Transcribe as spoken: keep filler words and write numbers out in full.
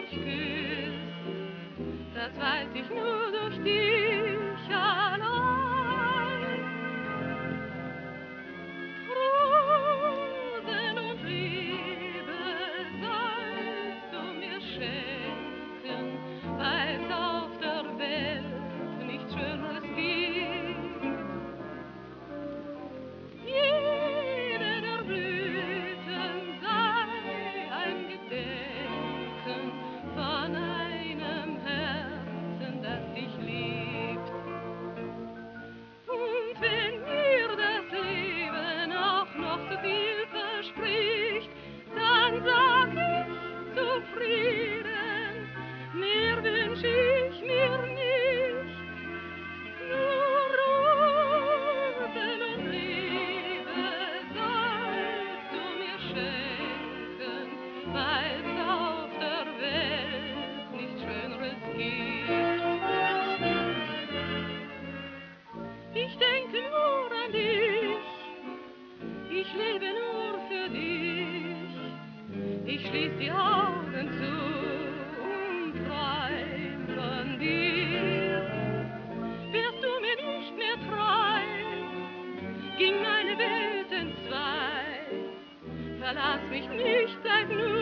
mich küsst, das weiß ich nur durch dich allein. Rosen und Liebe sollst du mir schenken, weil's auf der Welt nichts Schöneres gibt. Jede der Blüten sei ein Gedenken von einem Herzen, das dich liebt. Und wenn mir das Leben auch noch so viel verspricht, dann sag ich zufrieden, mehr wünsch ich mir nicht. Nur Rosen und Liebe sollst du mir schenken, weil's auf der Welt nichts Schöneres gibt. Ich denke nur an dich, ich lebe nur für dich. Ich schließ die Augen zu und träum von dir. Wärst du mir nicht mehr treu, ging meine Welt entzwei. Verlass mich nicht, bleib nur